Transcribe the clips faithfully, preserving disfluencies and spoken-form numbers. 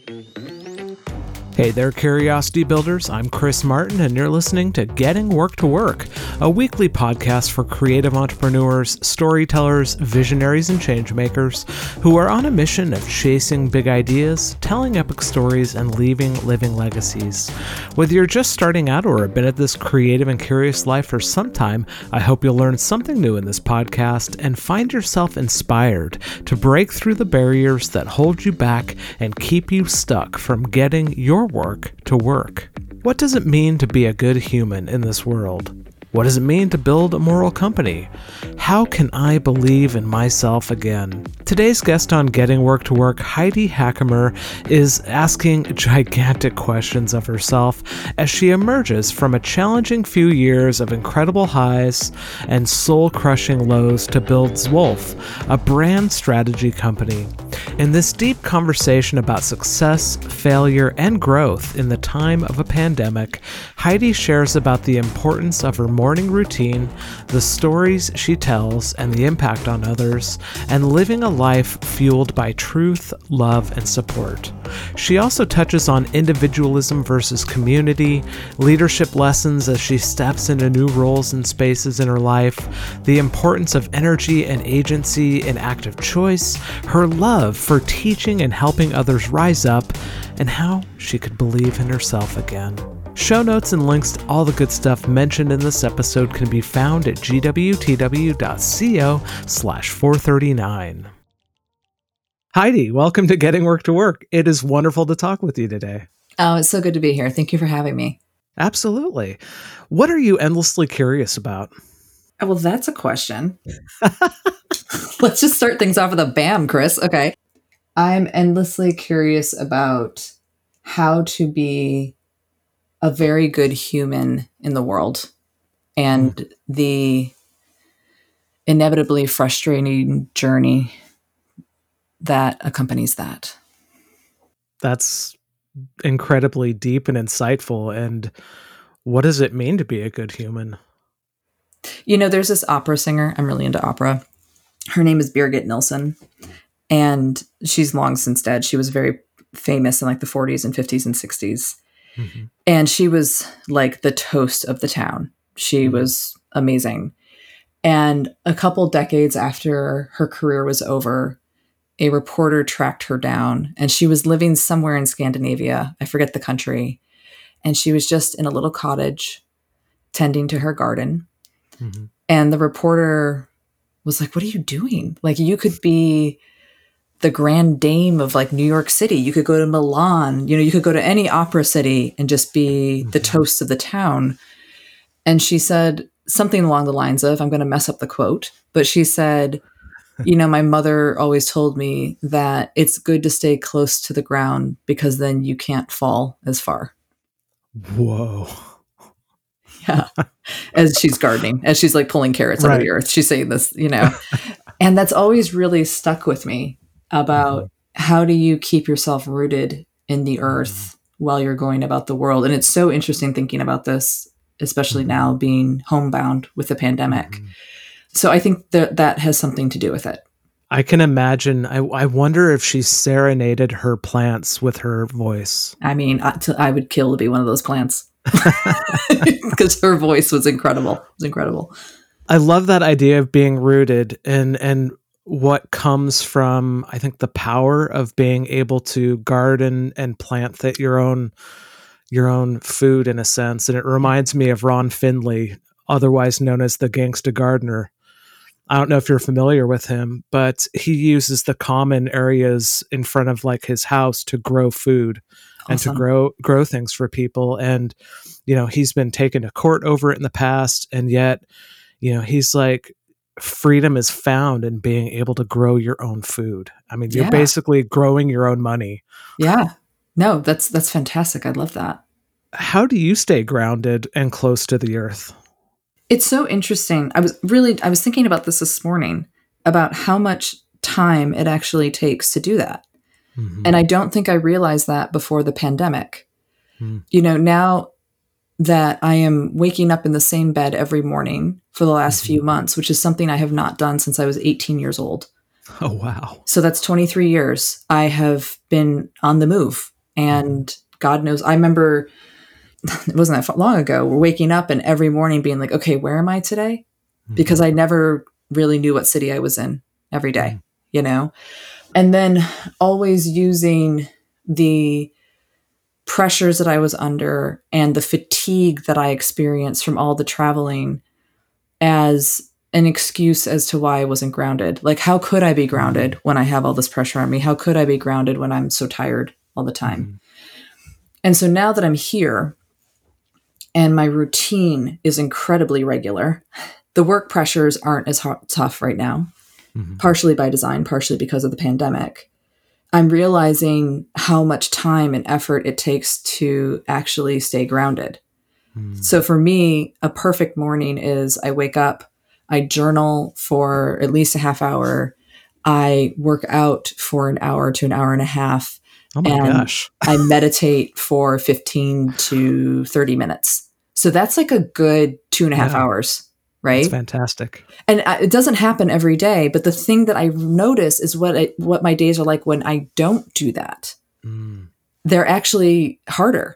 Hey there, Curiosity Builders. I'm Chris Martin, and you're listening to Getting Work to Work, a weekly podcast for creative entrepreneurs, storytellers, visionaries, and changemakers who are on a mission of chasing big ideas, telling epic stories, and leaving living legacies. Whether you're just starting out or have been at this creative and curious life for some time, I hope you'll learn something new in this podcast and find yourself inspired to break through the barriers that hold you back and keep you stuck from getting your work to work. What does it mean to be a good human in this world? What does it mean to build a moral company? How can I believe in myself again? Today's guest on Getting Work to Work, Heidi Hackemer, is asking gigantic questions of herself as she emerges from a challenging few years of incredible highs and soul-crushing lows to build Zwolf, a brand strategy company. In this deep conversation about success, failure, and growth in the time of a pandemic, Heidi shares about the importance of her morning routine, the stories she tells and the impact on others, and living a life fueled by truth, love, and support. She also touches on individualism versus community, leadership lessons as she steps into new roles and spaces in her life, the importance of energy and agency in active choice, her love for teaching and helping others rise up, and how she could believe in herself again. Show notes and links to all the good stuff mentioned in this episode can be found at gwtw.co slash 439. Heidi, welcome to Getting Work to Work. It is wonderful to talk with you today. Oh, it's so good to be here. Thank you for having me. Absolutely. What are you endlessly curious about? Oh, well, that's a question. Let's just start things off with a bam, Chris. Okay. I'm endlessly curious about how to be a very good human in the world and mm. the inevitably frustrating journey that accompanies that. That's incredibly deep and insightful. And what does it mean to be a good human? You know, there's this opera singer. I'm really into opera. Her name is Birgit Nilsson, and she's long since dead. She was very famous in like the forties and fifties and sixties. Mm-hmm. And she was like the toast of the town. She mm-hmm. was amazing. And a couple decades after her career was over, a reporter tracked her down, and she was living somewhere in Scandinavia. I forget the country. And she was just in a little cottage tending to her garden. Mm-hmm. And the reporter was like, "What are you doing? Like, you could be the grand dame of like New York City. You could go to Milan, you know, you could go to any opera city and just be mm-hmm. the toast of the town." And she said something along the lines of, I'm going to mess up the quote, but she said, you know, my mother always told me that it's good to stay close to the ground because then you can't fall as far. Whoa. Yeah. As she's gardening, as she's like pulling carrots right. out of the earth. She's saying this, you know, and that's always really stuck with me. About mm-hmm. how do you keep yourself rooted in the earth mm-hmm. while you're going about the world. And it's so interesting thinking about this, especially mm-hmm. now being homebound with the pandemic. Mm-hmm. So I think that that has something to do with it. I can imagine. I, I wonder if she serenaded her plants with her voice. I mean, I, to, I would kill to be one of those plants because her voice was incredible. It was incredible. I love that idea of being rooted and, and, what comes from, I think, the power of being able to garden and plant that your own your own food in a sense. And it reminds me of Ron Findlay, otherwise known as the Gangsta Gardener. I don't know if you're familiar with him, but he uses the common areas in front of like his house to grow food awesome. and to grow grow things for people. And, you know, he's been taken to court over it in the past. And yet, you know, he's like, freedom is found in being able to grow your own food. I mean, you're yeah. basically growing your own money. Yeah. No, that's that's fantastic. I love that. How do you stay grounded and close to the earth? It's so interesting. I was really, I was thinking about this this morning about how much time it actually takes to do that. Mm-hmm. And I don't think I realized that before the pandemic. Mm. You know, now that I am waking up in the same bed every morning for the last mm-hmm. few months, which is something I have not done since I was eighteen years old. Oh, wow. So that's twenty-three years. I have been on the move And God knows, I remember it wasn't that long ago, we're waking up and every morning being like, okay, where am I today? Because I never really knew what city I was in every day, you know? And then always using the pressures that I was under and the fatigue that I experienced from all the traveling as an excuse as to why I wasn't grounded. Like, how could I be grounded when I have all this pressure on me? How could I be grounded when I'm so tired all the time? Mm-hmm. And so now that I'm here and my routine is incredibly regular, the work pressures aren't as hard, tough right now, mm-hmm. partially by design, partially because of the pandemic. I'm realizing how much time and effort it takes to actually stay grounded. Mm. So for me, a perfect morning is I wake up, I journal for at least a half hour, I work out for an hour to an hour and a half, oh my and gosh. I meditate for fifteen to thirty minutes. So that's like a good two and a half yeah. hours. Right? That's fantastic. And it doesn't happen every day. But the thing that I notice is what I, what my days are like when I don't do that. Mm. They're actually harder.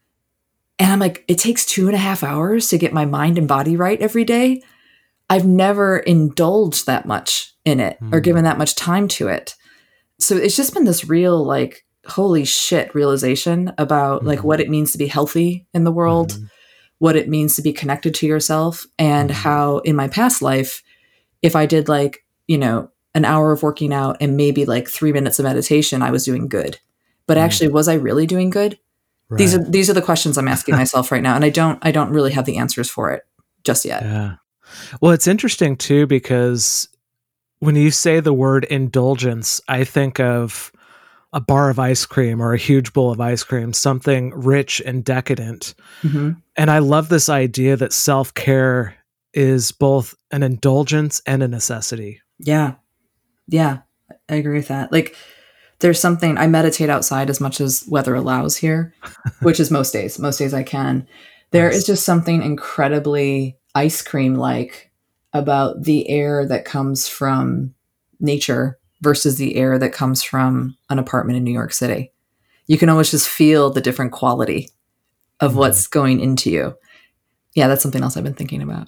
And I'm like, it takes two and a half hours to get my mind and body right every day. I've never indulged that much in it mm. or given that much time to it. So it's just been this real, like, holy shit realization about mm. like what it means to be healthy in the world. Mm. What it means to be connected to yourself, and mm-hmm. how in my past life, if I did like, you know, an hour of working out and maybe like three minutes of meditation, I was doing good. But mm. actually, was I really doing good? Right. These are these are the questions I'm asking myself right now. And I don't I don't really have the answers for it just yet. Yeah. Well, it's interesting too, because when you say the word indulgence, I think of a bar of ice cream or a huge bowl of ice cream, something rich and decadent. Mm-hmm. And I love this idea that self-care is both an indulgence and a necessity. Yeah. Yeah. I agree with that. Like, there's something, I meditate outside as much as weather allows here, which is most days. Most days I can. There nice. Is just something incredibly ice cream-like about the air that comes from nature versus the air that comes from an apartment in New York City. You can almost just feel the different quality of mm. what's going into you. Yeah, that's something else I've been thinking about.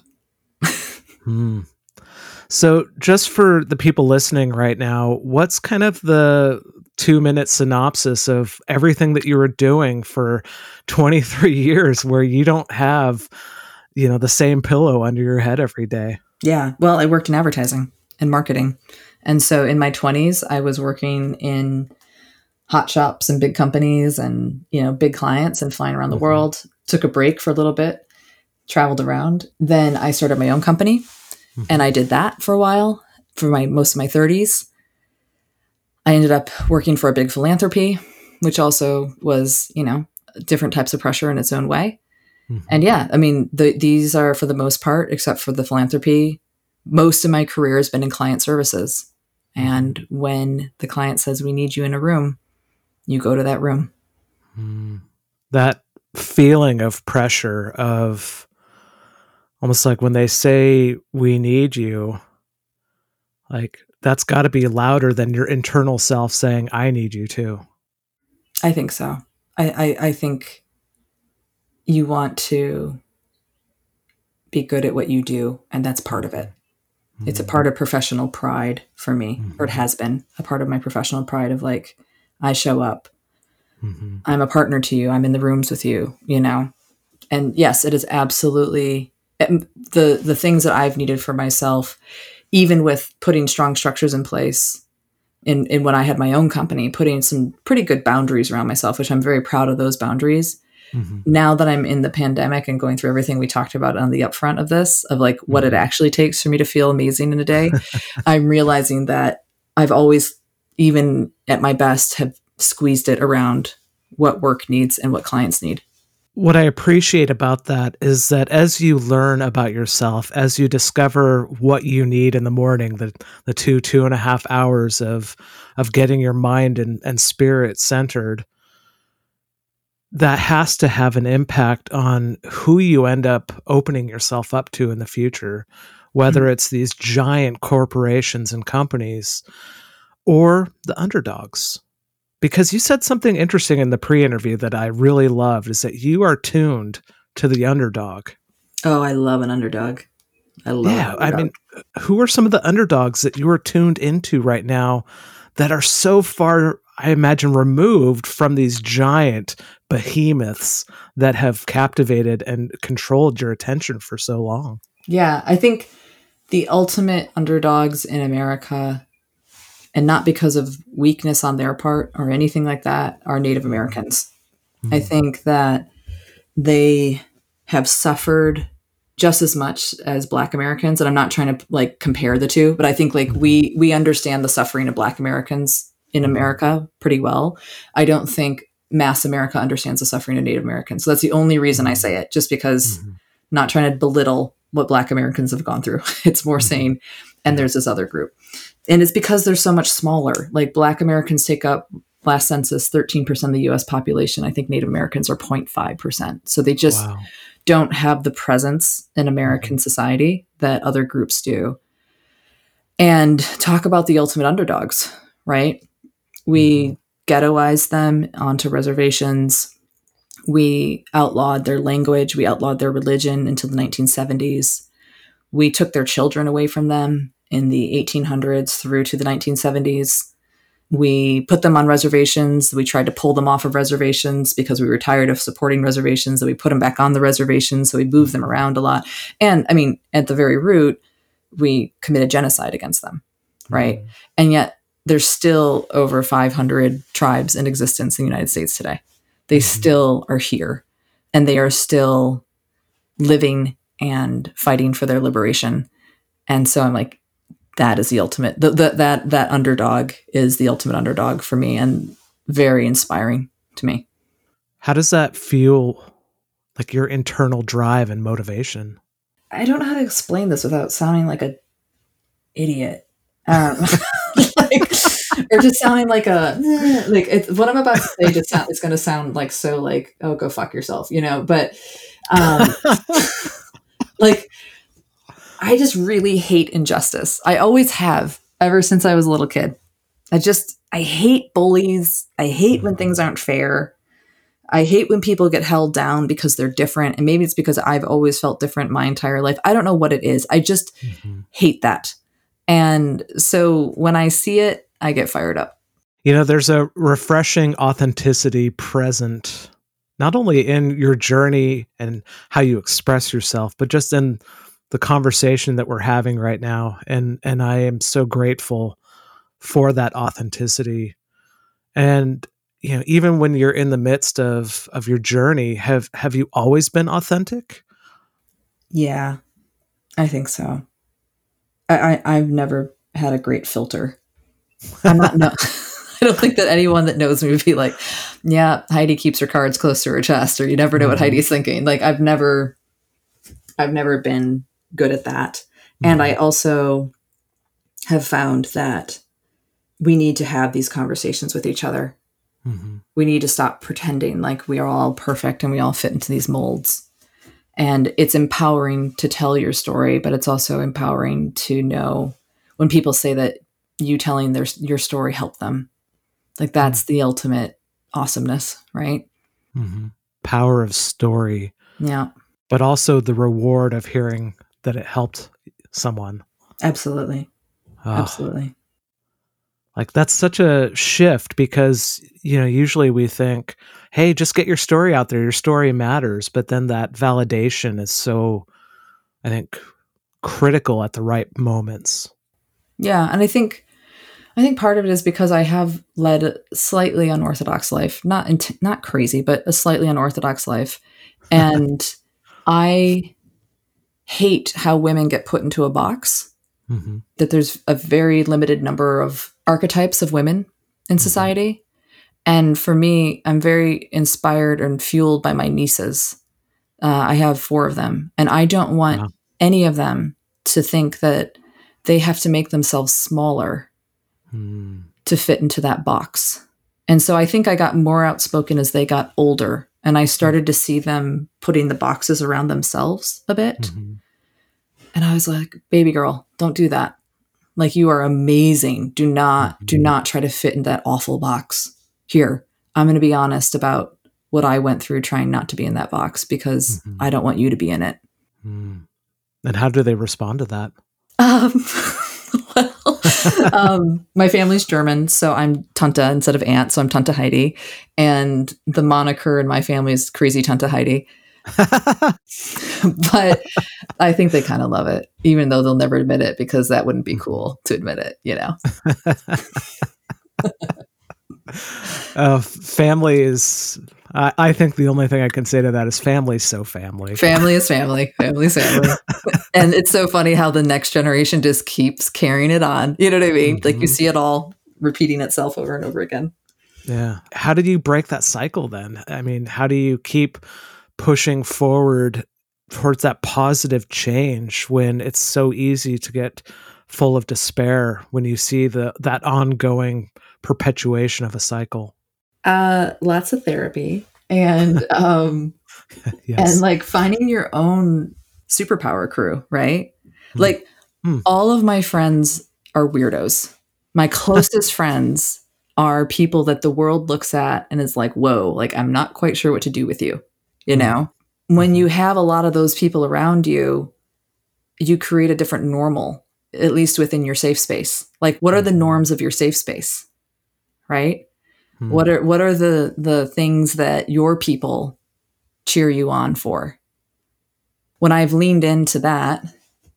mm. So just for the people listening right now, what's kind of the two-minute synopsis of everything that you were doing for twenty-three years where you don't have, you know, the same pillow under your head every day? Yeah, well, I worked in advertising and marketing. And so in my twenties, I was working in hot shops and big companies and, you know, big clients and flying around the mm-hmm. world. Took a break for a little bit, traveled around. Then I started my own company mm-hmm. and I did that for a while for my most of my thirties. I ended up working for a big philanthropy, which also was, you know, different types of pressure in its own way. Mm-hmm. And yeah, I mean, the, these are for the most part, except for the philanthropy, most of my career has been in client services. And when the client says, we need you in a room, you go to that room. Mm. That feeling of pressure, of almost like when they say, we need you, like that's got to be louder than your internal self saying, I need you too. I think so. I, I, I think you want to be good at what you do, and that's part of it. It's a part of professional pride for me, mm-hmm. or it has been a part of my professional pride of like, I show up, mm-hmm. I'm a partner to you, I'm in the rooms with you, you know? And yes, it is absolutely the, the things that I've needed for myself, even with putting strong structures in place in, in when I had my own company, putting some pretty good boundaries around myself, which I'm very proud of those boundaries. Mm-hmm. Now that I'm in the pandemic and going through everything we talked about on the upfront of this, of like what mm-hmm. it actually takes for me to feel amazing in a day, I'm realizing that I've always, even at my best, have squeezed it around what work needs and what clients need. What I appreciate about that is that as you learn about yourself, as you discover what you need in the morning, the the two, two and a half hours of of getting your mind and, and spirit centered, that has to have an impact on who you end up opening yourself up to in the future, whether mm-hmm. it's these giant corporations and companies or the underdogs. Because you said something interesting in the pre-interview that I really loved, is that you are tuned to the underdog. Oh, I love an underdog. I love Yeah, an underdog. I mean, who are some of the underdogs that you are tuned into right now that are so far, I imagine, removed from these giant behemoths that have captivated and controlled your attention for so long? Yeah, I think the ultimate underdogs in America, and not because of weakness on their part or anything like that, are Native Americans. Mm-hmm. I think that they have suffered just as much as Black Americans. And I'm not trying to like compare the two, but I think like we, we understand the suffering of Black Americans in America pretty well. I don't think mass America understands the suffering of Native Americans. So that's the only reason I say it, just because mm-hmm. not trying to belittle what Black Americans have gone through. It's more mm-hmm. saying, and there's this other group. And it's because they're so much smaller. Like Black Americans take up, last census, thirteen percent of the U S population. I think Native Americans are zero point five percent. So they just wow. don't have the presence in American mm-hmm. society that other groups do. And talk about the ultimate underdogs, right? We mm-hmm. ghettoized them onto reservations. We outlawed their language. We outlawed their religion until the nineteen seventies. We took their children away from them in the eighteen hundreds through to the nineteen seventies. We put them on reservations. We tried to pull them off of reservations because we were tired of supporting reservations. So we put them back on the reservations. So we moved them around a lot. And I mean, at the very root, we committed genocide against them, right? Mm-hmm. And yet there's still over five hundred tribes in existence in the United States today. They mm-hmm. still are here, and they are still living and fighting for their liberation. And so I'm like, that is the ultimate, the, the, that, that underdog is the ultimate underdog for me, and very inspiring to me. How does that feel, like your internal drive and motivation? I don't know how to explain this without sounding like a idiot. Um, like, or just sounding like a, like it's, what I'm about to say just sound, it's going to sound like, so like, oh, go fuck yourself, you know, but um, like, I just really hate injustice. I always have, ever since I was a little kid. I just, I hate bullies. I hate when things aren't fair. I hate when people get held down because they're different. And maybe it's because I've always felt different my entire life. I don't know what it is. I just mm-hmm. hate that. And so when I see it, I get fired up. You know, there's a refreshing authenticity present, not only in your journey and how you express yourself, but just in the conversation that we're having right now. And, and I am so grateful for that authenticity. And, you know, even when you're in the midst of, of your journey, have, have you always been authentic? Yeah, I think so. I, I I've never had a great filter. I'm not, no, I don't think that anyone that knows me would be like, yeah, Heidi keeps her cards close to her chest, or you never know mm-hmm. what Heidi's thinking. Like I've never, I've never been good at that. Mm-hmm. And I also have found that we need to have these conversations with each other. Mm-hmm. We need to stop pretending like we are all perfect and we all fit into these molds. And it's empowering to tell your story, but it's also empowering to know when people say that you telling their your story helped them. Like that's mm-hmm. the ultimate awesomeness, right? Mm-hmm. Power of story. Yeah. But also the reward of hearing that it helped someone. Absolutely. Oh. Absolutely. Like that's such a shift because, you know, usually we think, hey, just get your story out there. Your story matters. But then that validation is so, I think, critical at the right moments. Yeah. And I think, I think part of it is because I have led a slightly unorthodox life, not, in, not crazy, but a slightly unorthodox life. And I hate how women get put into a box, mm-hmm. that there's a very limited number of archetypes of women in society. Mm-hmm. And for me, I'm very inspired and fueled by my nieces. Uh, I have four of them, and I don't want wow. any of them to think that they have to make themselves smaller mm. to fit into that box. And so I think I got more outspoken as they got older, and I started to see them putting the boxes around themselves a bit. Mm-hmm. And I was like, baby girl, don't do that. Like, you are amazing. Do not, mm-hmm. do not try to fit in that awful box. here, I'm going to be honest about what I went through trying not to be in that box because mm-hmm. I don't want you to be in it. Mm. And how do they respond to that? Um, well, um, my family's German, so I'm Tante instead of Aunt, so I'm Tante Heidi. And the moniker in my family is Crazy Tante Heidi. But I think they kind of love it, even though they'll never admit it because that wouldn't be cool to admit it, you know? uh, family is, I, I think the only thing I can say to that is family's so family. Family is family. Family's family. And it's so funny how the next generation just keeps carrying it on. You know what I mean? Mm-hmm. Like you see it all repeating itself over and over again. Yeah. How did you break that cycle then? I mean, how do you keep pushing forward towards that positive change when it's so easy to get full of despair when you see the that ongoing perpetuation of a cycle? Uh, lots of therapy and um, yes. and like finding your own superpower crew, right? Mm. Like mm. all of my friends are weirdos. My closest friends are people that the world looks at and is like, whoa, like I'm not quite sure what to do with you. You know, mm-hmm. when you have a lot of those people around you, you create a different normal, at least within your safe space. Like, what are the norms of your safe space? Right? Mm-hmm. What are what are the the things that your people cheer you on for? When I've leaned into that,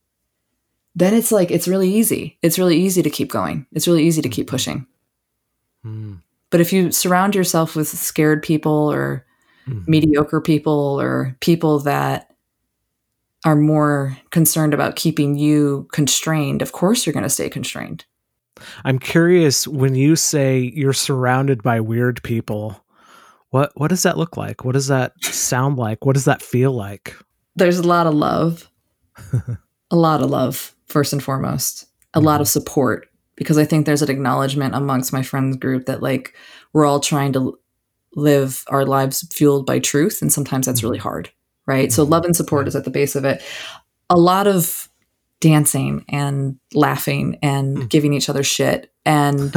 then it's like it's really easy. It's really easy to keep going. It's really easy to keep pushing. Mm-hmm. But if you surround yourself with scared people or Mm-hmm. mediocre people or people that are more concerned about keeping you constrained, of course you're going to stay constrained. I'm curious, when you say you're surrounded by weird people, what what does that look like? What does that sound like? What does that feel like? There's a lot of love. A lot of love, first and foremost. A mm-hmm. lot of support, because I think there's an acknowledgement amongst my friends group that like we're all trying to live our lives fueled by truth. And sometimes that's really hard, right? Mm-hmm. So love and support yeah. is at the base of it. A lot of dancing and laughing and mm. giving each other shit. And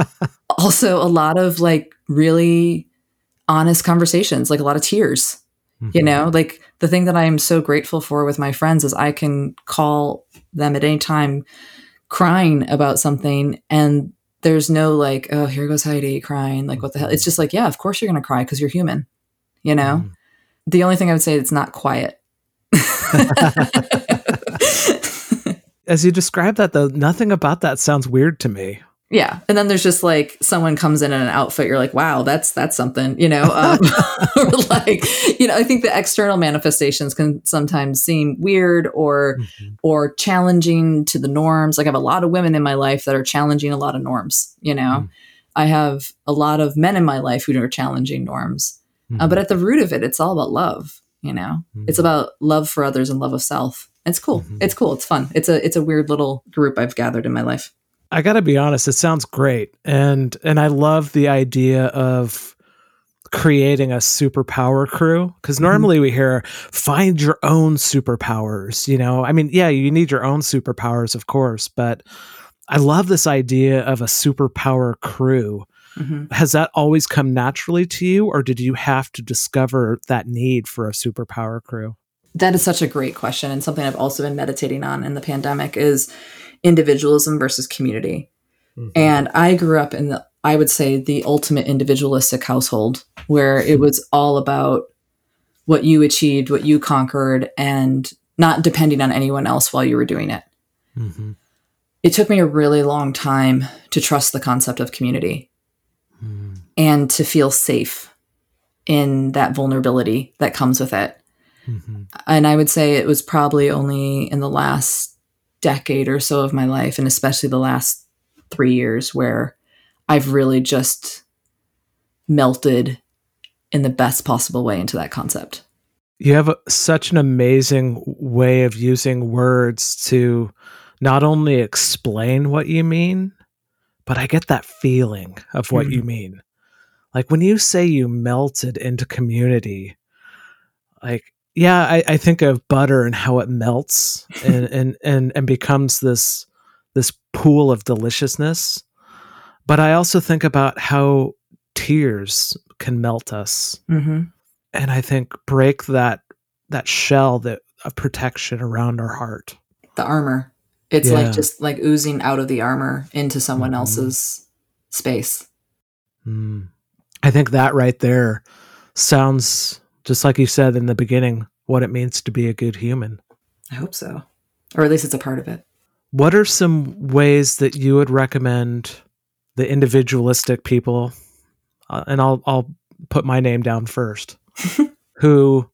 also a lot of like really honest conversations, like a lot of tears, mm-hmm. you know, like the thing that I am so grateful for with my friends is I can call them at any time crying about something and there's no like, oh, here goes Heidi crying. Like, what the hell? It's just like, yeah, of course you're going to cry because you're human, you know? Mm. The only thing I would say, it's not quiet. As you describe that, though, nothing about that sounds weird to me. Yeah. And then there's just like someone comes in in an outfit. You're like, wow, that's that's something, you know, um, or like, you know, I think the external manifestations can sometimes seem weird or mm-hmm. or challenging to the norms. Like I have a lot of women in my life that are challenging a lot of norms. You know, mm-hmm. I have a lot of men in my life who are challenging norms. Mm-hmm. Uh, but at the root of it, it's all about love. You know, mm-hmm. it's about love for others and love of self. It's cool. Mm-hmm. It's cool. It's fun. It's a it's a weird little group I've gathered in my life. I got to be honest, it sounds great. And and I love the idea of creating a superpower crew, because normally mm-hmm. we hear find your own superpowers, you know? I mean, yeah, you need your own superpowers, of course, but I love this idea of a superpower crew. Mm-hmm. Has that always come naturally to you, or did you have to discover that need for a superpower crew? That is such a great question, and something I've also been meditating on in the pandemic is individualism versus community. Mm-hmm. And I grew up in the, I would say, the ultimate individualistic household where it was all about what you achieved, what you conquered, and not depending on anyone else while you were doing it. Mm-hmm. It took me a really long time to trust the concept of community mm. and to feel safe in that vulnerability that comes with it. Mm-hmm. And I would say it was probably only in the last decade or so of my life, and especially the last three years, where I've really just melted in the best possible way into that concept. You have a, such an amazing way of using words to not only explain what you mean, but I get that feeling of what mm-hmm. you mean. Like when you say you melted into community, like, yeah, I, I think of butter and how it melts and, and, and, and becomes this, this pool of deliciousness. But I also think about how tears can melt us. Mm-hmm. And I think break that that shell that of protection around our heart. The armor. It's Yeah. like just like oozing out of the armor into someone Mhm. else's space. Mm. I think that right there sounds just like you said in the beginning, what it means to be a good human. I hope so. Or at least it's a part of it. What are some ways that you would recommend the individualistic people, uh, and I'll I'll put my name down first, who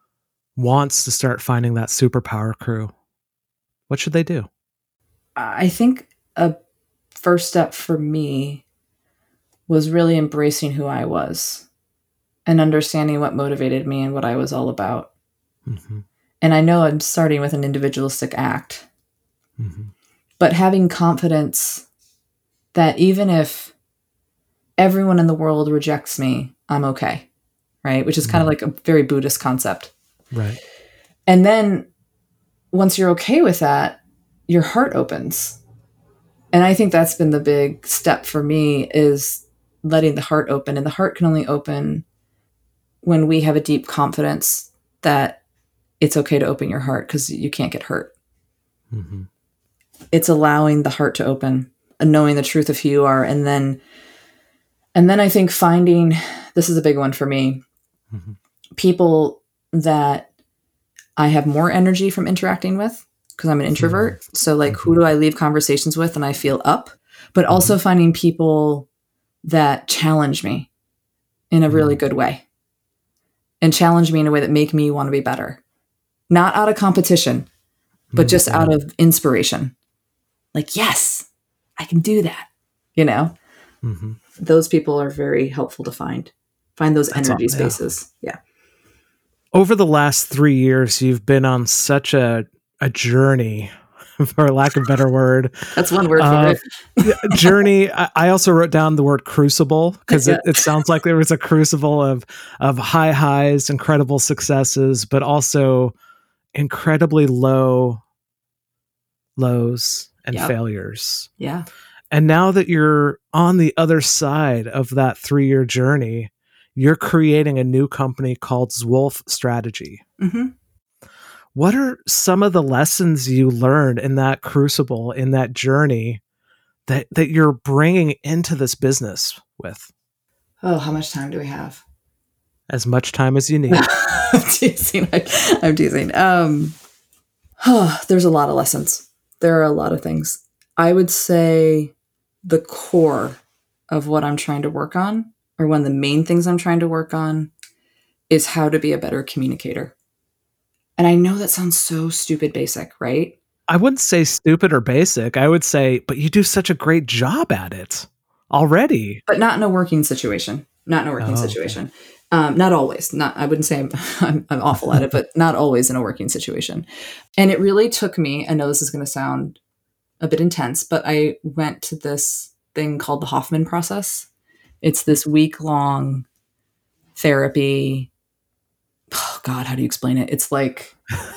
wants to start finding that superpower crew? What should they do? I think a first step for me was really embracing who I was and understanding what motivated me and what I was all about. Mm-hmm. And I know I'm starting with an individualistic act, Mm-hmm. but having confidence that even if everyone in the world rejects me, I'm okay, right? Which is kind of like a very Buddhist concept. Right. And then once you're okay with that, your heart opens. And I think that's been the big step for me, is letting the heart open. And the heart can only open when we have a deep confidence that it's okay to open your heart, because you can't get hurt. Mm-hmm. It's allowing the heart to open and knowing the truth of who you are. And then, and then I think finding, this is a big one for me, Mm-hmm. people that I have more energy from interacting with, because I'm an introvert. Mm-hmm. So like, who do I leave conversations with and I feel up, but mm-hmm. also finding people that challenge me in a really mm-hmm. good way, and challenge me in a way that make me want to be better. Not out of competition, but mm-hmm. just out of inspiration. Like, yes, I can do that. You know, mm-hmm. those people are very helpful to find, find those That's energy all, spaces. Yeah. yeah. Over the last three years, you've been on such a, a journey, for lack of a better word. That's one word for uh, it. Journey. I, I also wrote down the word crucible, because yeah. it, it sounds like there was a crucible of, of high highs, incredible successes, but also incredibly low lows and yep. failures. Yeah. And now that you're on the other side of that three-year journey, you're creating a new company called Zwolf Strategy. Mm-hmm. What are some of the lessons you learned in that crucible, in that journey, that, that you're bringing into this business with? Oh, how much time do we have? As much time as you need. I'm teasing. I, I'm teasing. Um, oh, there's a lot of lessons. There are a lot of things. I would say the core of what I'm trying to work on, or one of the main things I'm trying to work on, is how to be a better communicator. And I know that sounds so stupid basic, right? I wouldn't say stupid or basic. I would say, but you do such a great job at it already. But not in a working situation. Not in a working oh, situation. Okay. Um, not always. Not. I wouldn't say I'm, I'm, I'm awful at it, but not always in a working situation. And it really took me, I know this is going to sound a bit intense, but I went to this thing called the Hoffman process. It's this week-long therapy. Oh God, how do you explain it? It's like,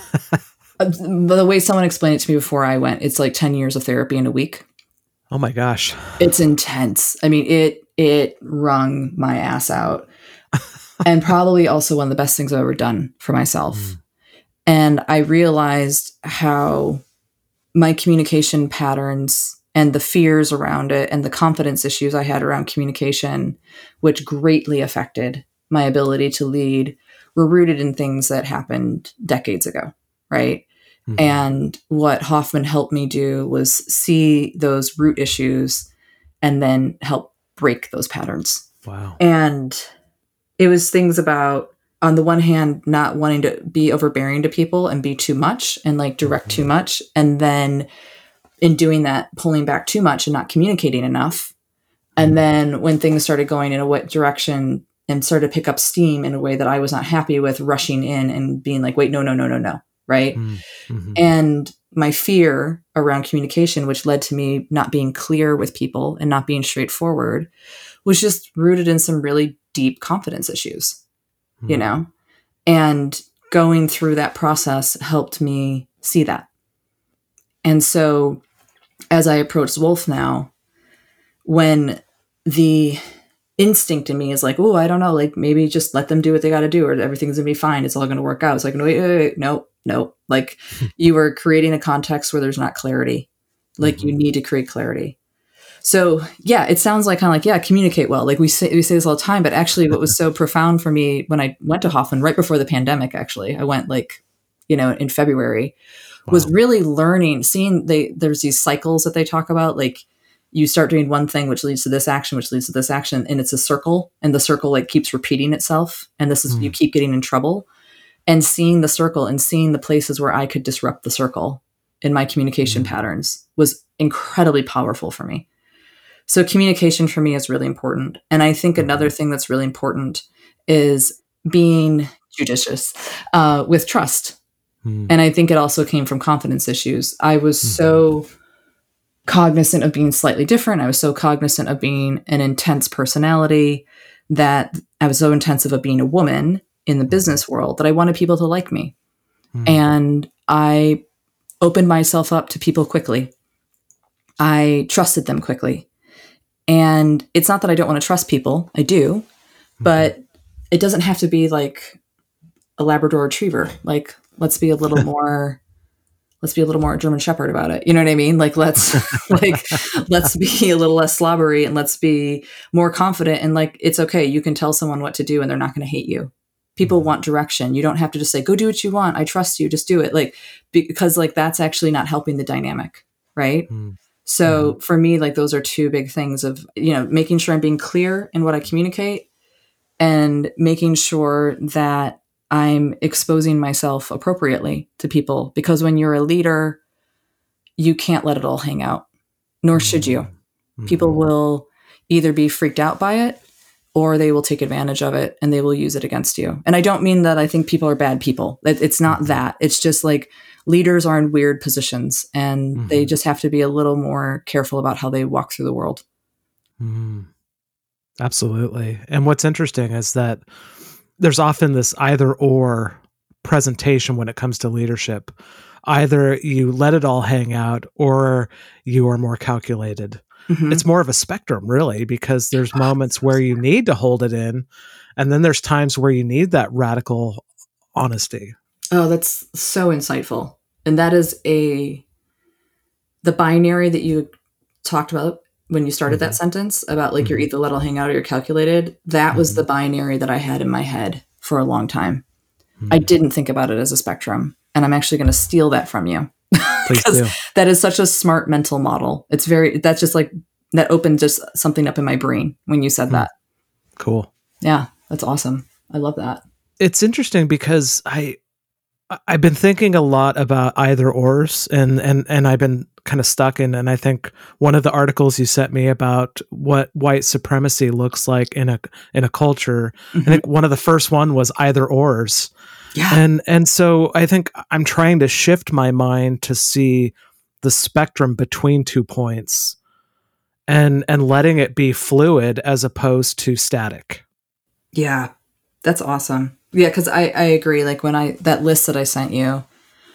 the way someone explained it to me before I went, it's like ten years of therapy in a week. Oh my gosh. It's intense. I mean, it, it wrung my ass out. And probably also one of the best things I've ever done for myself. Mm. And I realized how my communication patterns and the fears around it and the confidence issues I had around communication, which greatly affected my ability to lead, were rooted in things that happened decades ago, right? Mm-hmm. And what Hoffman helped me do was see those root issues and then help break those patterns. Wow. And it was things about, on the one hand, not wanting to be overbearing to people and be too much and like direct mm-hmm. too much. And then in doing that, pulling back too much and not communicating enough. And mm-hmm. then when things started going in a what direction and started to pick up steam in a way that I was not happy with, rushing in and being like, wait, no, no, no, no, no. Right. Mm-hmm. And my fear around communication, which led to me not being clear with people and not being straightforward, was just rooted in some really deep confidence issues, mm-hmm. you know, and going through that process helped me see that. And so as I approach Zwolf now, when the instinct in me is like, oh, I don't know, like maybe just let them do what they got to do, or everything's gonna be fine. It's all gonna work out. It's like, no, wait, wait, wait, no, no. Like you are creating a context where there's not clarity. Like mm-hmm. you need to create clarity. So yeah, it sounds like kind of like, yeah, communicate well. Like we say, we say this all the time, but actually what was so profound for me when I went to Hoffman right before the pandemic, actually, I went like, you know, in February, wow. was really learning, seeing they, there's these cycles that they talk about. Like you start doing one thing, which leads to this action, which leads to this action. And it's a circle, and the circle like keeps repeating itself. And this is, mm. you keep getting in trouble, and seeing the circle and seeing the places where I could disrupt the circle in my communication mm. patterns was incredibly powerful for me. So communication for me is really important. And I think another thing that's really important is being judicious uh, with trust. Mm. And I think it also came from confidence issues. I was mm-hmm. so cognizant of being slightly different. I was so cognizant of being an intense personality, that I was so intensive of being a woman in the business world, that I wanted people to like me. Mm. And I opened myself up to people quickly. I trusted them quickly. And it's not that I don't want to trust people. I do, but it doesn't have to be like a Labrador retriever. Like, let's be a little more, let's be a little more German Shepherd about it. You know what I mean? Like, let's like, let's be a little less slobbery, and let's be more confident. And like, it's okay. You can tell someone what to do and they're not going to hate you. People want direction. You don't have to just say, go do what you want. I trust you. Just do it. Like, because like, that's actually not helping the dynamic. Right. Mm. So for me, like those are two big things of, you know, making sure I'm being clear in what I communicate, and making sure that I'm exposing myself appropriately to people. Because when you're a leader, you can't let it all hang out, nor mm-hmm. should you. Mm-hmm. People will either be freaked out by it, or they will take advantage of it and they will use it against you. And I don't mean that I think people are bad people. It's not that. It's just like, leaders are in weird positions, and mm-hmm. they just have to be a little more careful about how they walk through the world. Mm. Absolutely. And what's interesting is that there's often this either or presentation when it comes to leadership. Either you let it all hang out, or you are more calculated. Mm-hmm. It's more of a spectrum, really, because there's moments where you need to hold it in, and then there's times where you need that radical honesty. Oh, that's so insightful. And that is a, the binary that you talked about when you started mm-hmm. that sentence about like, mm-hmm. you're either let it hang out or you're calculated. That mm-hmm. was the binary that I had in my head for a long time. Mm-hmm. I didn't think about it as a spectrum, and I'm actually going to steal that from you. Please do. That is such a smart mental model. It's very, that's just like, that opened just something up in my brain when you said mm-hmm. that. Cool. Yeah, that's awesome. I love that. It's interesting because I, I've been thinking a lot about either ors, and, and, and I've been kind of stuck in, and I think one of the articles you sent me about what white supremacy looks like in a, in a culture, mm-hmm. I think one of the first one was either ors. Yeah. And, and so I think I'm trying to shift my mind to see the spectrum between two points, and, and letting it be fluid as opposed to static. Yeah. That's awesome. Yeah, because I, I agree. Like when I, that list that I sent you, I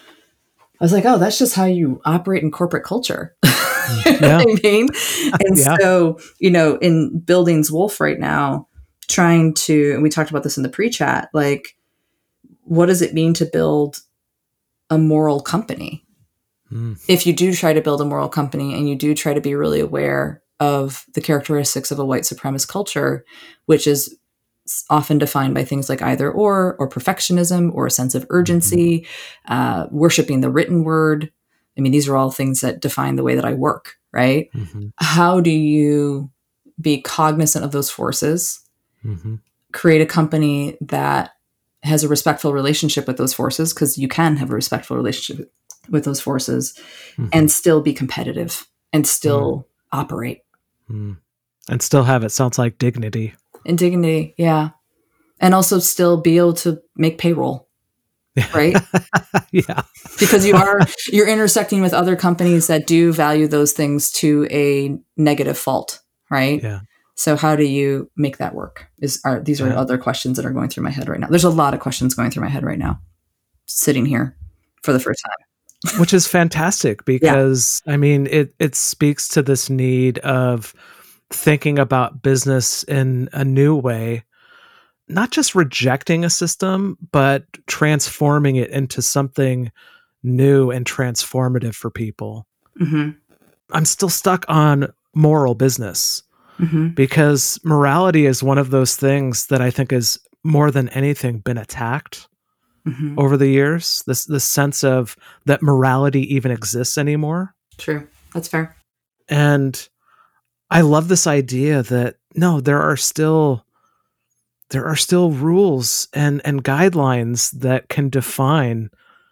was like, oh, that's just how you operate in corporate culture. You know yeah. what I mean? And yeah. so, you know, in Buildings Wolf right now, trying to, and we talked about this in the pre-chat, like, what does it mean to build a moral company? Mm. If you do try to build a moral company, and you do try to be really aware of the characteristics of a white supremacist culture, which is often defined by things like either or, or perfectionism, or a sense of urgency, mm-hmm. uh, worshiping the written word. I mean, these are all things that define the way that I work, right? Mm-hmm. How do you be cognizant of those forces, mm-hmm. create a company that has a respectful relationship with those forces, because you can have a respectful relationship with those forces, mm-hmm. and still be competitive, and still mm-hmm. operate. Mm-hmm. And still have, it sounds like, dignity. And dignity, yeah. And also still be able to make payroll, right? Yeah. Because you are, you're intersecting with other companies that do value those things to a negative fault, right? Yeah. So how do you make that work? Is are These are yeah. other questions that are going through my head right now. There's a lot of questions going through my head right now, sitting here for the first time. Which is fantastic, because, yeah. I mean, it, it speaks to this need of thinking about business in a new way, not just rejecting a system, but transforming it into something new and transformative for people. Mm-hmm. I'm still stuck on moral business Mm-hmm. because morality is one of those things that I think has more than anything been attacked Mm-hmm. over the years. This this sense of that morality even exists anymore. True. That's fair. And I love this idea that no, there are still there are still rules and and guidelines that can define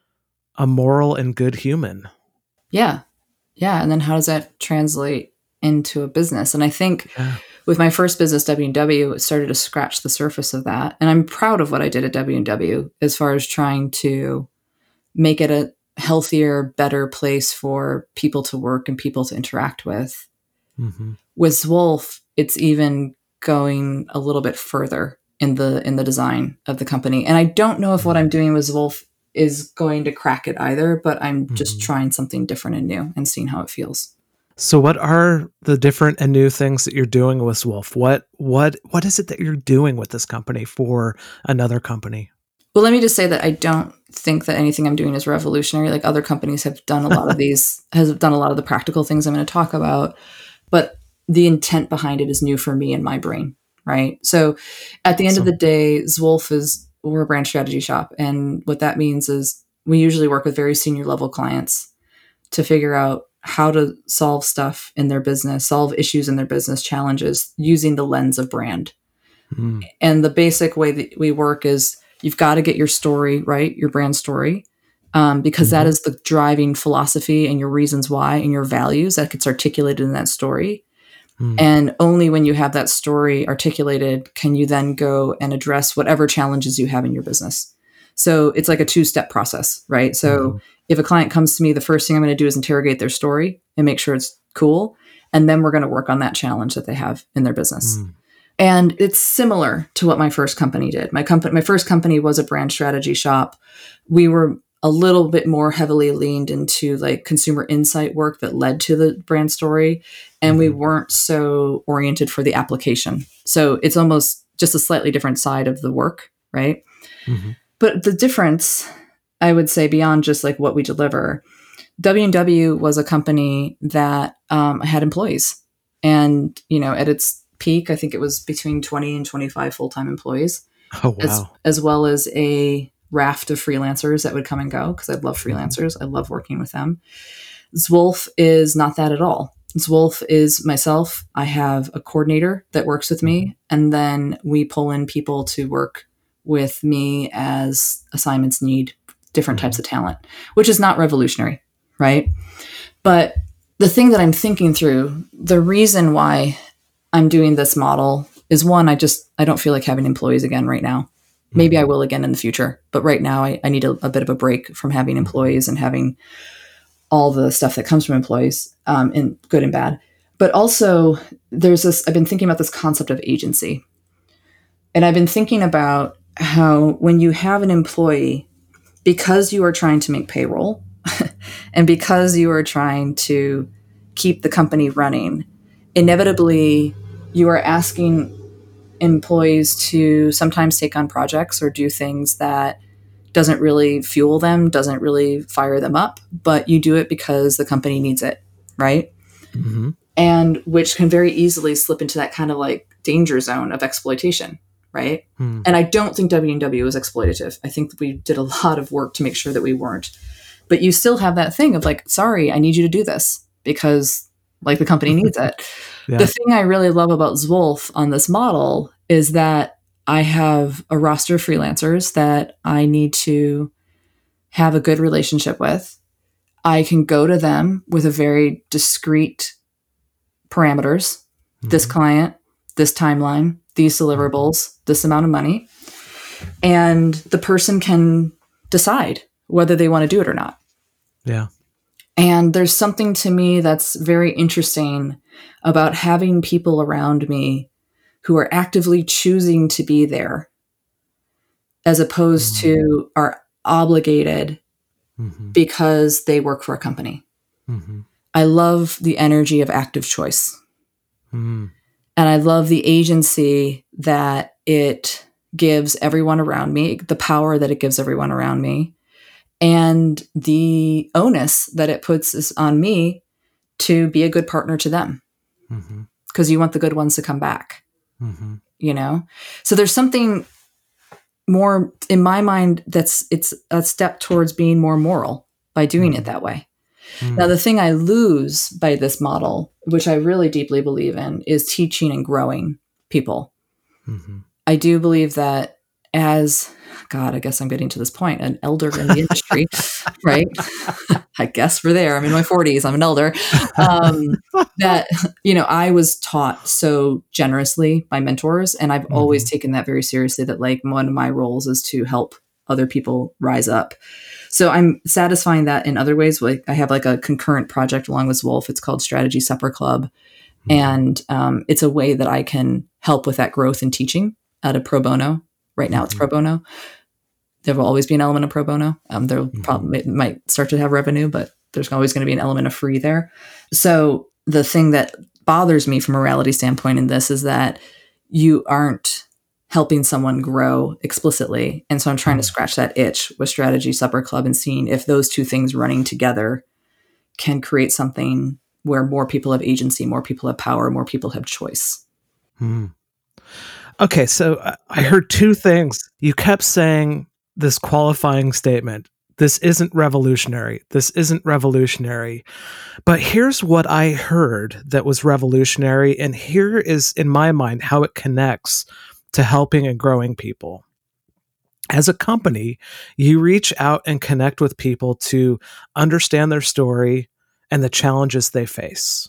a moral and good human. Yeah. Yeah. And then how does that translate into a business? And I think Yeah. with my first business, W and W, it started to scratch the surface of that. And I'm proud of what I did at W and W as far as trying to make it a healthier, better place for people to work and people to interact with. Mm-hmm. With Zwolf, it's even going a little bit further in the in the design of the company. And I don't know if what I'm doing with Zwolf is going to crack it either, but I'm just Mm-hmm. trying something different and new and seeing how it feels. So what are the different and new things that you're doing with Zwolf? What what what is it that you're doing with this company for another company? Well, let me just say that I don't think that anything I'm doing is revolutionary. Like other companies have done a lot of these, has done a lot of the practical things I'm going to talk about, but the intent behind it is new for me and my brain, right? So at the end Awesome. of the day, Zwolf is, we're a brand strategy shop. And what that means is we usually work with very senior level clients to figure out how to solve stuff in their business, solve issues in their business, challenges using the lens of brand. Mm. And the basic way that we work is you've got to get your story right, your brand story, um, because Mm-hmm. that is the driving philosophy and your reasons why and your values that gets articulated in that story. Mm. And only when you have that story articulated can you then go and address whatever challenges you have in your business. So it's like a two-step process, right? So Mm-hmm. if a client comes to me, the first thing I'm going to do is interrogate their story and make sure it's cool. And then we're going to work on that challenge that they have in their business. Mm. And it's similar to what my first company did. My company, my first company was a brand strategy shop. We were a little bit more heavily leaned into like consumer insight work that led to the brand story. And we Mhm. weren't so oriented for the application. So it's almost just a slightly different side of the work, right? Mm-hmm. But the difference, I would say, beyond just like what we deliver, W and W was a company that um, had employees. And, you know, at its peak, I think it was between twenty and twenty-five full-time employees, Oh wow. as, as well as a raft of freelancers that would come and go because I love Mm-hmm. freelancers. I love working with them. Zwolf is not that at all. Zwolf is myself. I have a coordinator that works with me, and then we pull in people to work with me as assignments need different Mm-hmm. types of talent, which is not revolutionary, right? But the thing that I'm thinking through, the reason why I'm doing this model is one, I just, I don't feel like having employees again right now. Maybe I will again in the future, but right now I, I need a, a bit of a break from having employees and having all the stuff that comes from employees, um, in good and bad. But also there's this, I've been thinking about this concept of agency. And I've been thinking about how when you have an employee, because you are trying to make payroll and because you are trying to keep the company running, inevitably you are asking employees to sometimes take on projects or do things that doesn't really fuel them, doesn't really fire them up, but you do it because the company needs it, right? Mm-hmm. And which can very easily slip into that kind of like danger zone of exploitation, right? Mm. And I don't think W and W was exploitative. I think we did a lot of work to make sure that we weren't. But you still have that thing of like, sorry, I need you to do this because like the company needs it. Yeah. The thing I really love about Zwolf on this model is that I have a roster of freelancers that I need to have a good relationship with. I can go to them with a very discrete parameters. Mm-hmm. This client, this timeline, these deliverables, this amount of money. And the person can decide whether they want to do it or not. Yeah. And there's something to me that's very interesting about having people around me who are actively choosing to be there as opposed Mm-hmm. to are obligated Mm-hmm. because they work for a company. Mm-hmm. I love the energy of active choice. Mm. And I love the agency that it gives everyone around me, the power that it gives everyone around me, and the onus that it puts is on me to be a good partner to them. Because mm-hmm. you want the good ones to come back, mm-hmm. you know? So there's something more in my mind that's it's a step towards being more moral by doing mm-hmm. it that way. Mm-hmm. Now, the thing I lose by this model, which I really deeply believe in, is teaching and growing people. Mm-hmm. I do believe that as, God, I guess I'm getting to this point, an elder in the industry, right? I guess we're there. I'm in my forties. I'm an elder. Um, that, you know, I was taught so generously by mentors, and I've mm-hmm. always taken that very seriously, that like one of my roles is to help other people rise up. So I'm satisfying that in other ways. Like I have like a concurrent project along with Wolf. It's called Strategy Supper Club. Mm-hmm. And um, it's a way that I can help with that growth in teaching at a pro bono. Right now mm-hmm. it's pro bono. There will always be an element of pro bono. Um, there mm-hmm. probably it might start to have revenue, but there's always going to be an element of free there. So the thing that bothers me from a morality standpoint in this is that you aren't helping someone grow explicitly. And so I'm trying mm-hmm. to scratch that itch with Strategy Supper Club and seeing if those two things running together can create something where more people have agency, more people have power, more people have choice. Mm-hmm. Okay, so I heard two things. You kept saying this qualifying statement, this isn't revolutionary, this isn't revolutionary. But here's what I heard that was revolutionary, and here is, in my mind, how it connects to helping and growing people. As a company, you reach out and connect with people to understand their story and the challenges they face.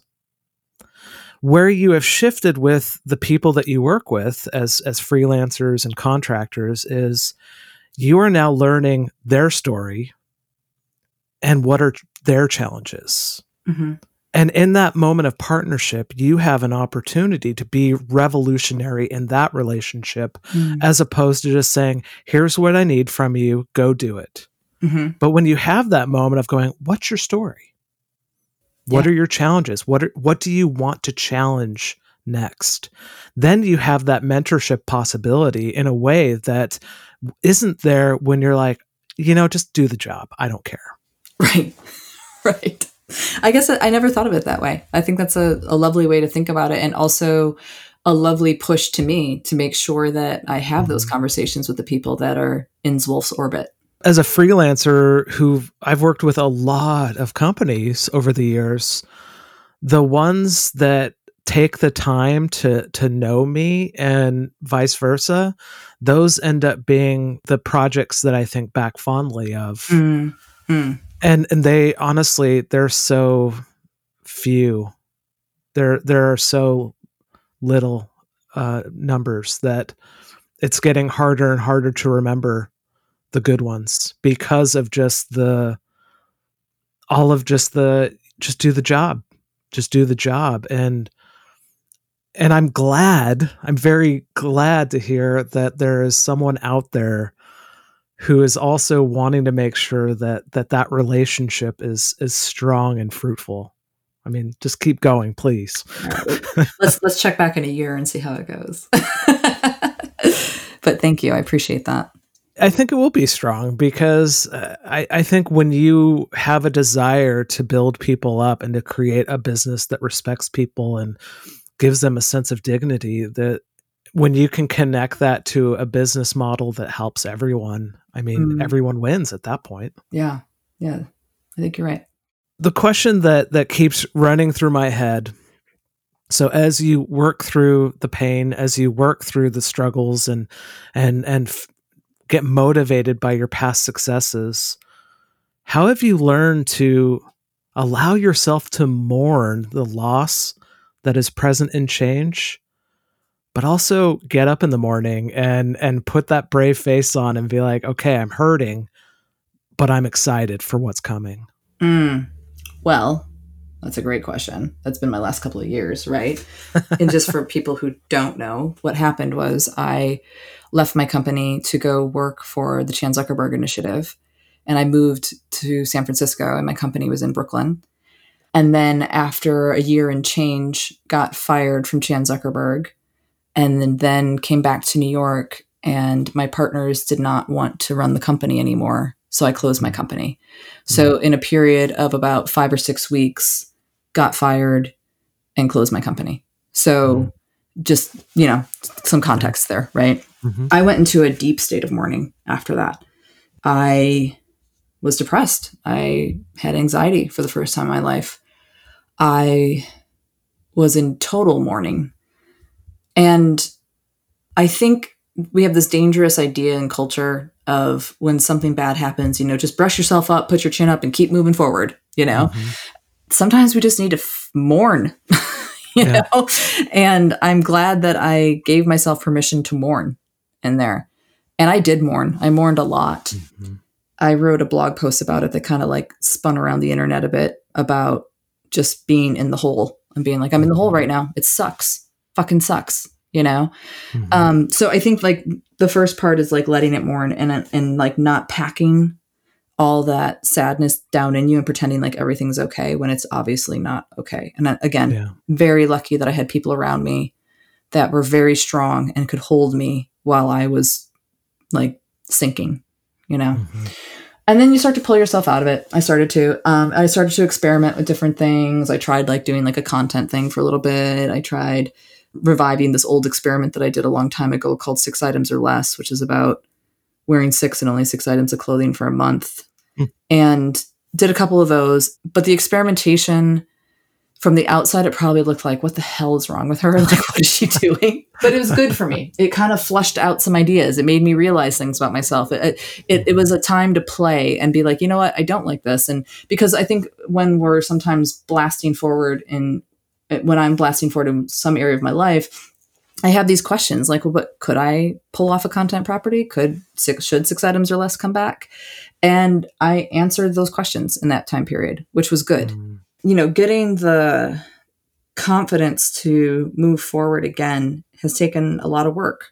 Where you have shifted with the people that you work with as, as freelancers and contractors is you are now learning their story and what are their challenges. Mm-hmm. And in that moment of partnership, you have an opportunity to be revolutionary in that relationship, mm-hmm. as opposed to just saying, here's what I need from you, go do it. Mm-hmm. But when you have that moment of going, what's your story? What yeah. are your challenges? What are, what do you want to challenge next? Then you have that mentorship possibility in a way that isn't there when you're like, you know, just do the job. I don't care. Right. Right. I guess I never thought of it that way. I think that's a, a lovely way to think about it, and also a lovely push to me to make sure that I have mm-hmm. those conversations with the people that are in Zwolf's orbit. As a freelancer who I've worked with a lot of companies over the years, the ones that take the time to to know me and vice versa, those end up being the projects that I think back fondly of. Mm-hmm. And and they honestly, they're so few. There there are so little uh, numbers that it's getting harder and harder to remember the good ones because of just the all of just the just do the job, just do the job. And and I'm glad, I'm very glad to hear that there is someone out there who is also wanting to make sure that that that relationship is is strong and fruitful. I mean, just keep going, please. Right, let's let's check back in a year and see how it goes. But thank you, I appreciate that. I think it will be strong because uh, I, I think when you have a desire to build people up and to create a business that respects people and gives them a sense of dignity, that when you can connect that to a business model that helps everyone, I mean, mm. everyone wins at that point. Yeah. Yeah. I think you're right. The question that, that keeps running through my head. So as you work through the pain, as you work through the struggles and, and, and f- get motivated by your past successes, how have you learned to allow yourself to mourn the loss that is present in change, but also get up in the morning and and put that brave face on and be like, okay, I'm hurting, but I'm excited for what's coming? Mm. Well, that's a great question. That's been my last couple of years, right? And just for people who don't know, what happened was I left my company to go work for the Chan Zuckerberg Initiative, and I moved to San Francisco, and my company was in Brooklyn. And then after a year and change, got fired from Chan Zuckerberg, and then, then came back to New York, and my partners did not want to run the company anymore. So I closed my company. So in a period of about five or six weeks, got fired and closed my company. So just, you know, some context there, right? Mm-hmm. I went into a deep state of mourning after that. I was depressed. I had anxiety for the first time in my life. I was in total mourning. And I think we have this dangerous idea in culture of when something bad happens, you know, just brush yourself up, put your chin up, and keep moving forward, you know? Mm-hmm. Sometimes we just need to f- mourn, you Yeah. know? And I'm glad that I gave myself permission to mourn in there. And I did mourn. I mourned a lot. Mm-hmm. I wrote a blog post about it that kind of like spun around the internet a bit about just being in the hole and being like, I'm in the hole right now. It sucks. Fucking sucks, you know? Mm-hmm. Um, so I think like the first part is like letting it mourn and, and like not packing all that sadness down in you and pretending like everything's okay when it's obviously not okay. And again, Yeah. very lucky that I had people around me that were very strong and could hold me while I was like sinking, you know? Mm-hmm. And then you start to pull yourself out of it. I started to, um, I started to experiment with different things. I tried like doing like a content thing for a little bit. I tried reviving this old experiment that I did a long time ago called Six Items or Less, which is about wearing six and only six items of clothing for a month. Mm. And did a couple of those. But the experimentation from the outside, it probably looked like, what the hell is wrong with her? Like, what is she doing? But it was good for me. It kind of flushed out some ideas. It made me realize things about myself. It, it, it was a time to play and be like, you know what? I don't like this. And because I think when we're sometimes blasting forward in, when I'm blasting forward in some area of my life, I have these questions like, well, but could I pull off a content property? Could six, should Six Items or Less come back? And I answered those questions in that time period, which was good. Mm. You know, getting the confidence to move forward again has taken a lot of work.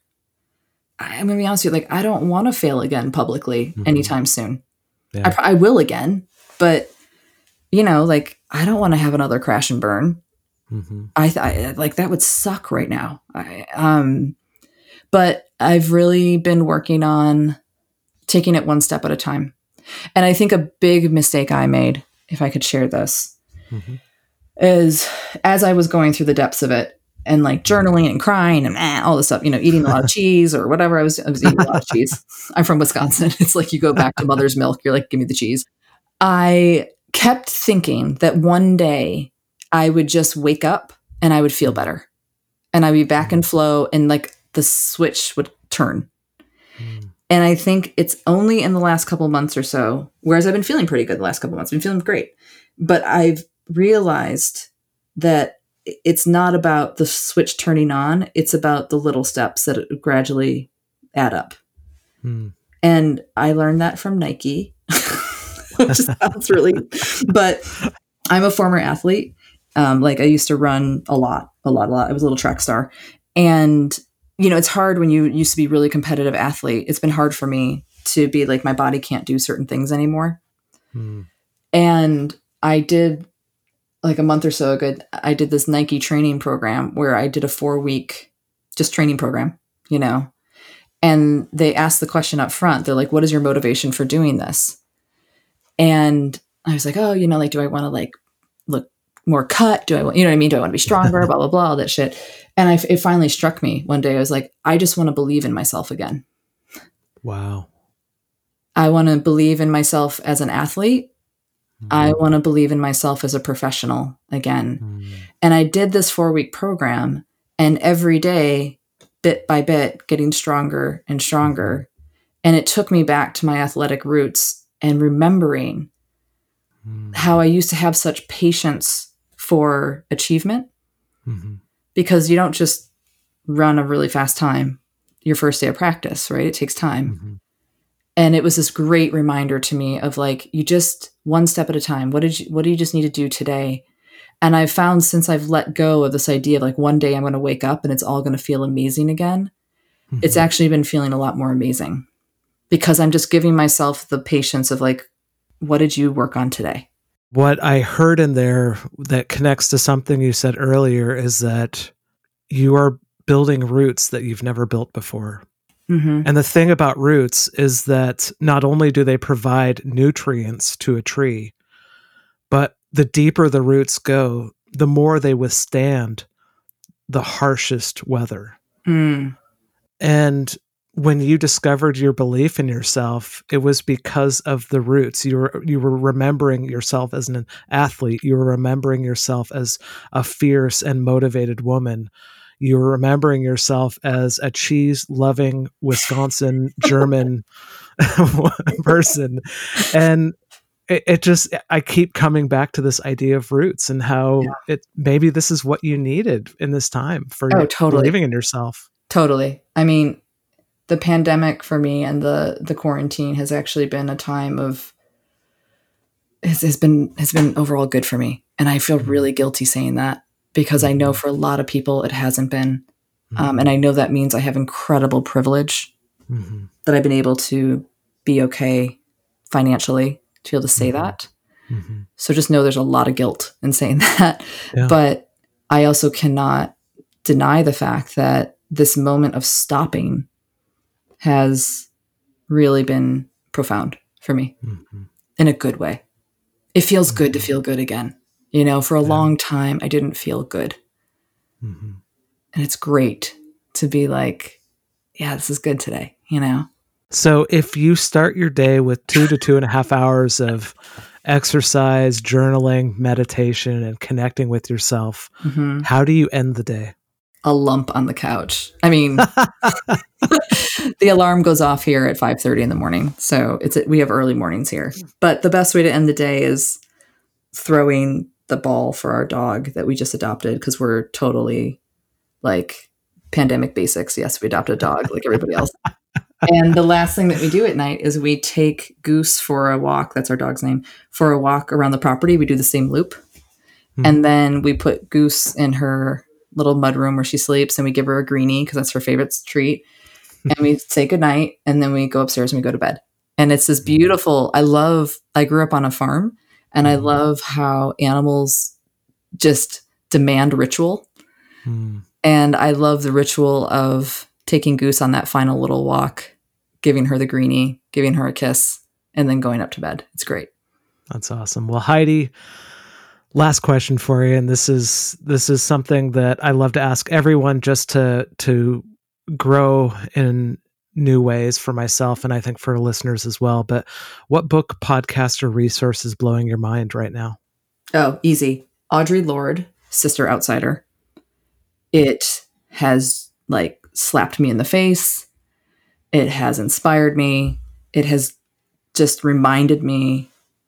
I'm going to be honest with you, like, I don't want to fail again publicly Mm-hmm. anytime soon. Yeah. I, I will again, but you know, like, I don't want to have another crash and burn. Mm-hmm. I, th- I like that would suck right now. I, um, but I've really been working on taking it one step at a time. And I think a big mistake I made, if I could share this, Mm-hmm. is as I was going through the depths of it and like journaling and crying and eh, all this stuff, you know, eating a lot of cheese or whatever. I was, I was eating a lot of cheese. I'm from Wisconsin. It's like you go back to mother's milk. You're like, give me the cheese. I kept thinking that one day I would just wake up and I would feel better and I'd be back in flow and like the switch would turn. Mm. And I think it's only in the last couple of months or so, whereas I've been feeling pretty good the last couple of months, I've been feeling great, but I've realized that it's not about the switch turning on. It's about the little steps that gradually add up. Mm. And I learned that from Nike, which sounds really, but I'm a former athlete. Um, like I used to run a lot, a lot, a lot. I was a little track star. And, you know, it's hard when you used to be a really competitive athlete. It's been hard for me to be like, my body can't do certain things anymore. Mm. And I did like a month or so ago, I did this Nike training program where I did a four week just training program, you know, and they asked the question up front. They're like, what is your motivation for doing this? And I was like, oh, you know, like, do I want to like look more cut? Do I want, you know what I mean? Do I want to be stronger? blah, blah, blah, all that shit. And I, it finally struck me one day. I was like, I just want to believe in myself again. Wow. I want to believe in myself as an athlete. I want to believe in myself as a professional again. Mm. And I did this four week program and every day, bit by bit, getting stronger and stronger. And it took me back to my athletic roots and remembering Mm. how I used to have such patience for achievement Mm-hmm. because you don't just run a really fast time your first day of practice, right? It takes time. Mm-hmm. And it was this great reminder to me of like, you just one step at a time. What did you, what do you just need to do today? And I've found since I've let go of this idea of like one day I'm going to wake up and it's all going to feel amazing again. Mm-hmm. It's actually been feeling a lot more amazing because I'm just giving myself the patience of like, what did you work on today? What I heard in there that connects to something you said earlier is that you are building roots that you've never built before. Mm-hmm. And the thing about roots is that not only do they provide nutrients to a tree, but the deeper the roots go, the more they withstand the harshest weather. Mm. And when you discovered your belief in yourself, it was because of the roots. You were you were remembering yourself as an athlete. You were remembering yourself as a fierce and motivated woman. You were remembering yourself as a cheese-loving Wisconsin German person. And it, it just, I keep coming back to this idea of roots and how yeah. it maybe this is what you needed in this time for oh, your, totally. believing in yourself. Totally. I mean, the pandemic for me and the the quarantine has actually been a time of has, has been has been overall good for me, and I feel really guilty saying that because I know for a lot of people it hasn't been, mm-hmm. um, and I know that means I have incredible privilege mm-hmm. that I've been able to be okay financially to be able to say mm-hmm. that. Mm-hmm. So just know there's a lot of guilt in saying that, yeah. but I also cannot deny the fact that this moment of stopping has really been profound for me mm-hmm. in a good way. It feels mm-hmm. good to feel good again. You know, for a yeah. long time, I didn't feel good. Mm-hmm. And it's great to be like, yeah, this is good today, you know? So if you start your day with two to two and a half hours of exercise, journaling, meditation, and connecting with yourself, mm-hmm. how do you end the day? A lump on the couch. I mean, the alarm goes off here at five thirty in the morning. So it's we have early mornings here. But the best way to end the day is throwing the ball for our dog that we just adopted because we're totally like pandemic basics. Yes, we adopted a dog like everybody else. And the last thing that we do at night is we take Goose for a walk. That's our dog's name. For a walk around the property. We do the same loop. Mm-hmm. And then we put Goose in her little mud room where she sleeps and we give her a greenie because that's her favorite treat. And we say goodnight and then we go upstairs and we go to bed. And it's this beautiful, I love, I grew up on a farm and I love how animals just demand ritual. Mm. And I love the ritual of taking Goose on that final little walk, giving her the greenie, giving her a kiss, and then going up to bed. It's great. That's awesome. Well, Heidi, last question for you, and this is this is something that I love to ask everyone just to to grow in new ways for myself and I think for listeners as well. But what book, podcast, or resource is blowing your mind right now? Oh, easy. Audre Lorde, Sister Outsider. It has like slapped me in the face. It has inspired me. It has just reminded me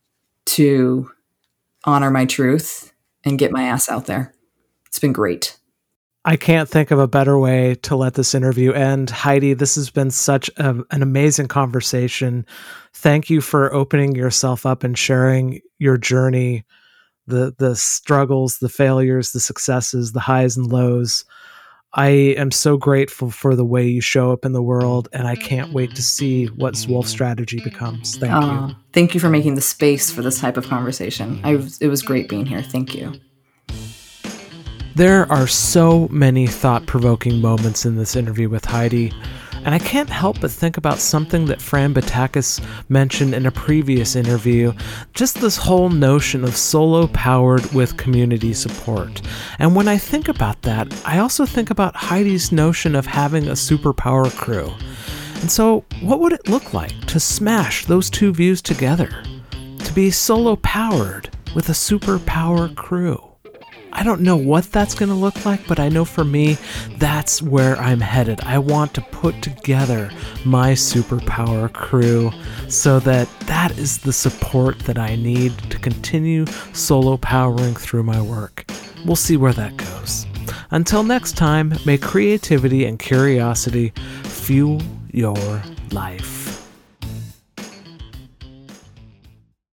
to honor my truth and get my ass out there. It's been great. I can't think of a better way to let this interview end. Heidi, this has been such a, an amazing conversation. Thank you for opening yourself up and sharing your journey, the the struggles, the failures, the successes, the highs and lows. I am so grateful for the way you show up in the world, and I can't wait to see what Wolf Strategy becomes. Thank uh, you. Thank you for making the space for this type of conversation. I, it was great being here. Thank you. There are so many thought-provoking moments in this interview with Heidi, and I can't help but think about something that Fran Batakis mentioned in a previous interview, just this whole notion of solo-powered with community support. And when I think about that, I also think about Heidi's notion of having a superpower crew. And so, what would it look like to smash those two views together? To be solo-powered with a superpower crew? I don't know what that's going to look like, but I know for me, that's where I'm headed. I want to put together my superpower crew so that that is the support that I need to continue solo powering through my work. We'll see where that goes. Until next time, may creativity and curiosity fuel your life.